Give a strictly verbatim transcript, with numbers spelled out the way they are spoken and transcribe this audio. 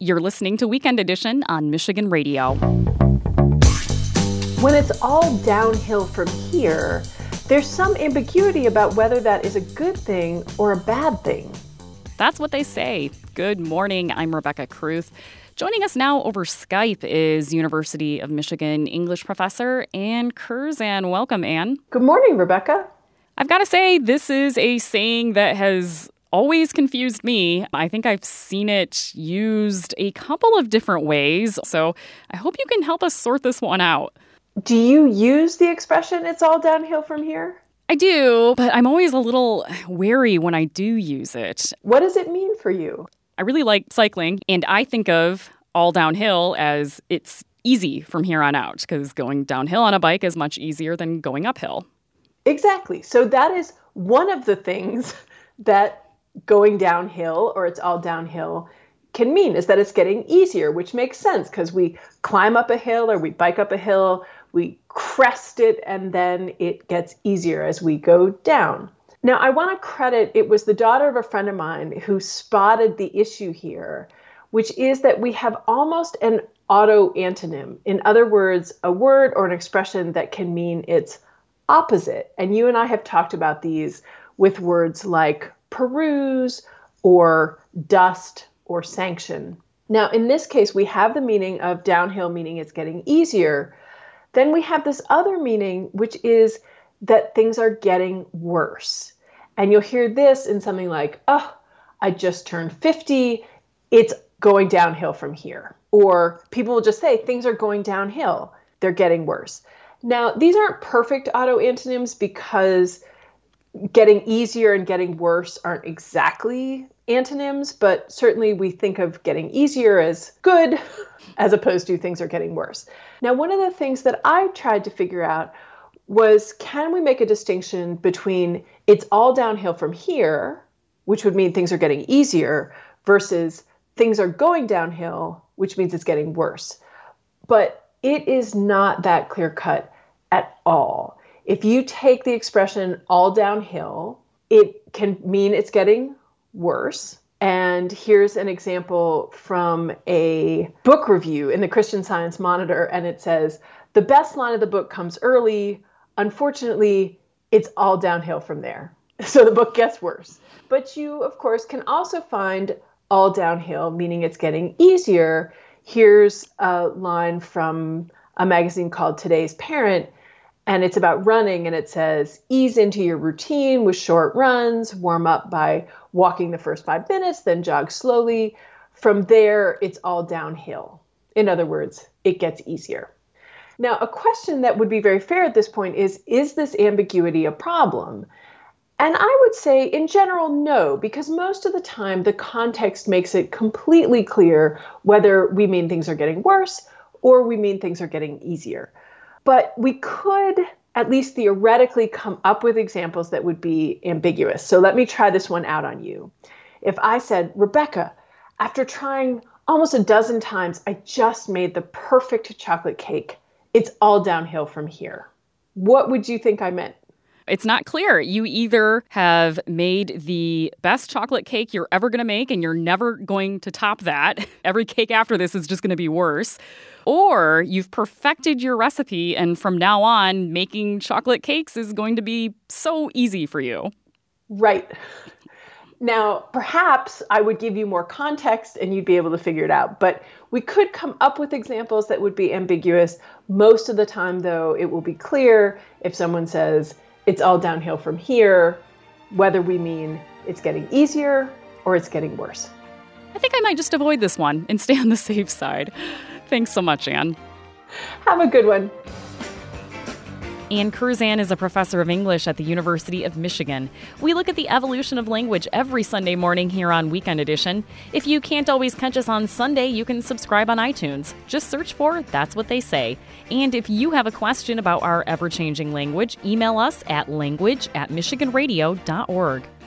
You're listening to Weekend Edition on Michigan Radio. When it's all downhill from here, there's some ambiguity about whether that is a good thing or a bad thing. That's what they say. Good morning. I'm Rebecca Kruth. Joining us now over Skype is University of Michigan English professor Ann Curzan. Welcome, Ann. Good morning, Rebecca. I've got to say, this is a saying that has always confused me. I think I've seen it used a couple of different ways, so I hope you can help us sort this one out. Do you use the expression, it's all downhill from here? I do, but I'm always a little wary when I do use it. What does it mean for you? I really like cycling, and I think of all downhill as it's easy from here on out, because going downhill on a bike is much easier than going uphill. Exactly. So that is one of the things that going downhill, or it's all downhill, can mean, is that it's getting easier, which makes sense because we climb up a hill or we bike up a hill, we crest it, and then it gets easier as we go down. Now, I want to credit, it was the daughter of a friend of mine who spotted the issue here, which is that we have almost an auto-antonym. In other words, a word or an expression that can mean its opposite. And you and I have talked about these with words like peruse or dust or sanction. Now, in this case, we have the meaning of downhill, meaning it's getting easier. Then we have this other meaning, which is that things are getting worse. And you'll hear this in something like, oh, I just turned fifty. It's going downhill from here. Or people will just say things are going downhill. They're getting worse. Now, these aren't perfect auto-antonyms because getting easier and getting worse aren't exactly antonyms, but certainly we think of getting easier as good as opposed to things are getting worse. Now, one of the things that I tried to figure out was, can we make a distinction between it's all downhill from here, which would mean things are getting easier, versus things are going downhill, which means it's getting worse. But it is not that clear-cut at all. If you take the expression all downhill, it can mean it's getting worse. And here's an example from a book review in the Christian Science Monitor, and it says, the best line of the book comes early. Unfortunately, it's all downhill from there. So the book gets worse. But you, of course, can also find all downhill, meaning it's getting easier. Here's a line from a magazine called Today's Parent, and it's about running, and it says, ease into your routine with short runs, warm up by walking the first five minutes, then jog slowly. From there, it's all downhill. In other words, it gets easier. Now, a question that would be very fair at this point is, is this ambiguity a problem? And I would say, in general, no, because most of the time, the context makes it completely clear whether we mean things are getting worse or we mean things are getting easier. But we could at least theoretically come up with examples that would be ambiguous. So let me try this one out on you. If I said, Rebecca, after trying almost a dozen times, I just made the perfect chocolate cake. It's all downhill from here. What would you think I meant? It's not clear. You either have made the best chocolate cake you're ever going to make and you're never going to top that. Every cake after this is just going to be worse. Or you've perfected your recipe and from now on, making chocolate cakes is going to be so easy for you. Right. Now, perhaps I would give you more context and you'd be able to figure it out. But we could come up with examples that would be ambiguous. Most of the time, though, it will be clear if someone says, it's all downhill from here, whether we mean it's getting easier or it's getting worse. I think I might just avoid this one and stay on the safe side. Thanks so much, Ann. Have a good one. Ann Curzan is a professor of English at the University of Michigan. We look at the evolution of language every Sunday morning here on Weekend Edition. If you can't always catch us on Sunday, you can subscribe on iTunes. Just search for That's What They Say. And if you have a question about our ever-changing language, email us at language at michigan radio dot org.